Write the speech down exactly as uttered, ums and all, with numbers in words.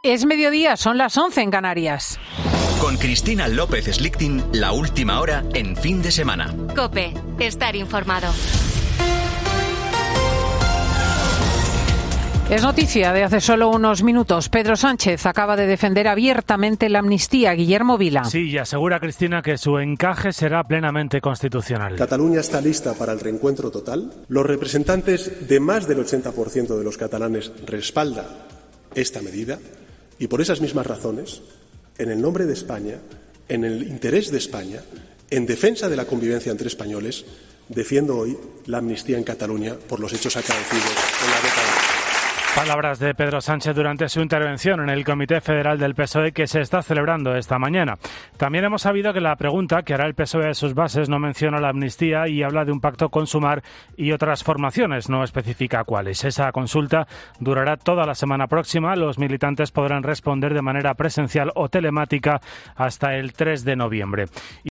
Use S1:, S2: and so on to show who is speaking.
S1: Es mediodía, son las once en Canarias.
S2: Con Cristina López Slichting, la última hora en fin de semana.
S3: COPE, estar informado.
S1: Es noticia de hace solo unos minutos. Pedro Sánchez acaba de defender abiertamente la amnistía. Guillermo Vila.
S4: Sí, y asegura Cristina que su encaje será plenamente constitucional.
S5: Cataluña está lista para el reencuentro total. Los representantes de más del ochenta por ciento de los catalanes respaldan esta medida y por esas mismas razones, en el nombre de España, en el interés de España, en defensa de la convivencia entre españoles, defiendo hoy la amnistía en Cataluña por los hechos acaecidos en la década.
S4: Palabras de Pedro Sánchez durante su intervención en el Comité Federal del P S O E que se está celebrando esta mañana. También hemos sabido que la pregunta que hará el P S O E a sus bases no menciona la amnistía y habla de un pacto con Sumar y otras formaciones, no especifica cuáles. Esa consulta durará toda la semana próxima. Los militantes podrán responder de manera presencial o telemática hasta el tres de noviembre.